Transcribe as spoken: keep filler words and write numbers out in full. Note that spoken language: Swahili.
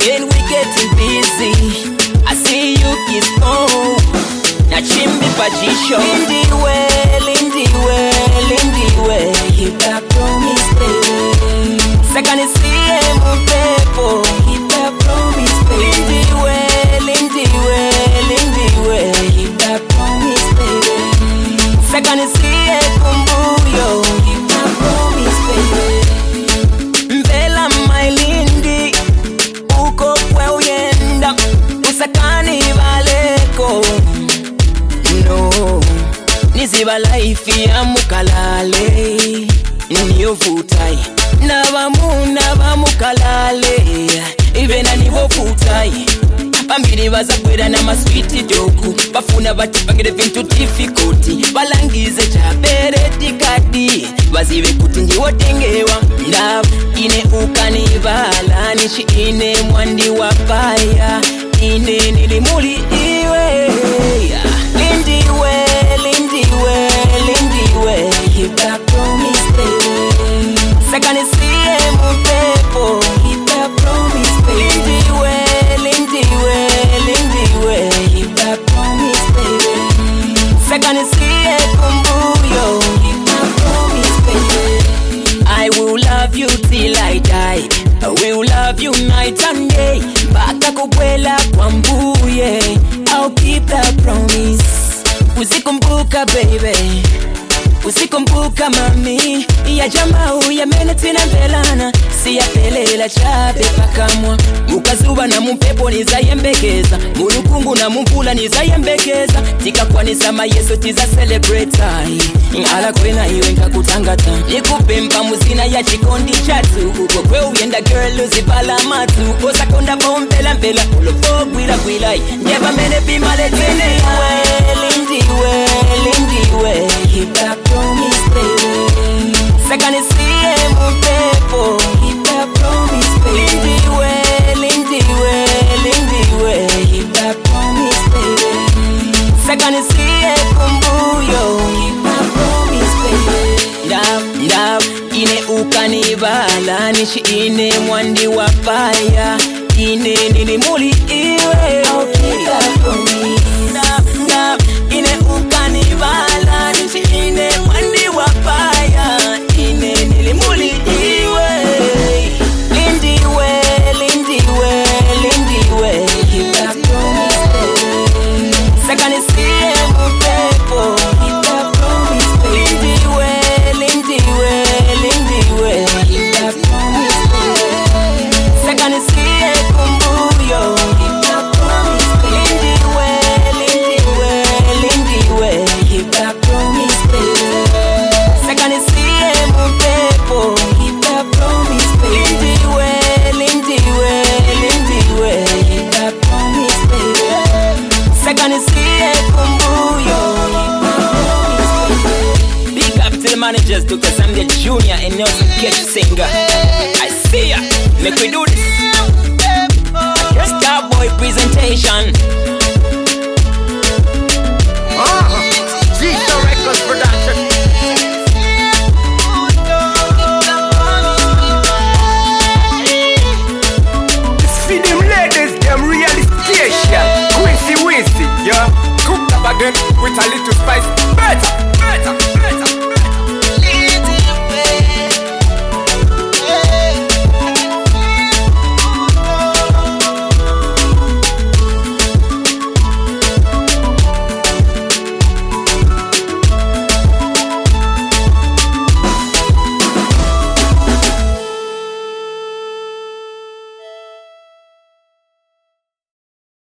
then we getting busy. I see you kiss home. Na chimbi pajisho. Lindiwe, lindiwe, lindiwe. Keep that promise, baby. Sakani siye mupepo. Keep that promise, baby. Lindiwe, lindiwe, lindiwe. Keep that promise, baby. Sakani siye kumbuyo. Keep that promise, baby. Mbela my lindi. Uko kwe uyenda. Usakani valeko. No, niziba life ya mukalale. Niyo futai Nabamu, nabamu kalale. Ivena nivo futai Bambiri baza kwera na maswiti joku. Bafuna bati bangire vintu difficulty. Balangize chabere tikadi. Bazive kuti njiwotengewa. Ndab ine ukanibala. Nishi ine mwandi wapaya. Ine nilimuli iwe. Lindiwe, lindiwe, lindiwe. Keep that promise, baby. Sakani siye mupepo. Keep that promise, baby. Lindiwe, lindiwe, lindiwe. Keep that promise, baby. Sakani siye kumbuyo. Keep that promise, baby. I will love you till I die. I will love you night and day. Baka kubwela kwa mbuye. I'll keep that promise. Usikumbuka baby, usikumbuka mami. Ya jamaa uya mene tina mbelana. Siya pelela chape pakamwa. Mukazuba na mumpepo nizayembekeza. Mulukungu na mumvula nizayembekeza. Tika kwa nisama yeso tiza celebrate. Ala kwena iwe nkakutangata. Nikupempa muzina ya chikondi chatu. Uko kwe uyenda girl uzibala matu. Osa konda bombela mbela. Ulofo gwila gwila. Njeba mene bimale tene. Lindiwe, lindiwe. Keep that promise, baby. Sakani siye mupepo. Keep that promise, baby. Lindiwe, lindiwe, lindiwe. Keep that promise, baby. Sakani siye kumbuyo. Keep that promise, baby. Ndab, ndab, ine ukanibala. Nishi ine mwandi wapaya. Ine nilimuli iwe. I'll keep that promise. Ndab, ndab, ine ukanibala. Nishi ine mwandi wapaya. Ine nilimuli iwe. Lindiwe, lindiwe, lindiwe. Keep that promise, baby. Sakani siye mupepo. Keep that promise, baby. Lindiwe, lindiwe, lindiwe. Keep that promise, baby. Sakani siye kumbuyo. Keep that promise, baby. Lindiwe, lindiwe, lindiwe. Keep that promise, baby. Sakani siye mupepo. Keep that promise, baby. Lindiwe, lindiwe, lindiwe. Keep that promise, baby. Sakani siye kumbuyo. Keep that promise, baby. Big up to the managers, Doctor Samuel Junior and Nelson Ketch Singer. I see ya. Make we do this. Starboy presentation.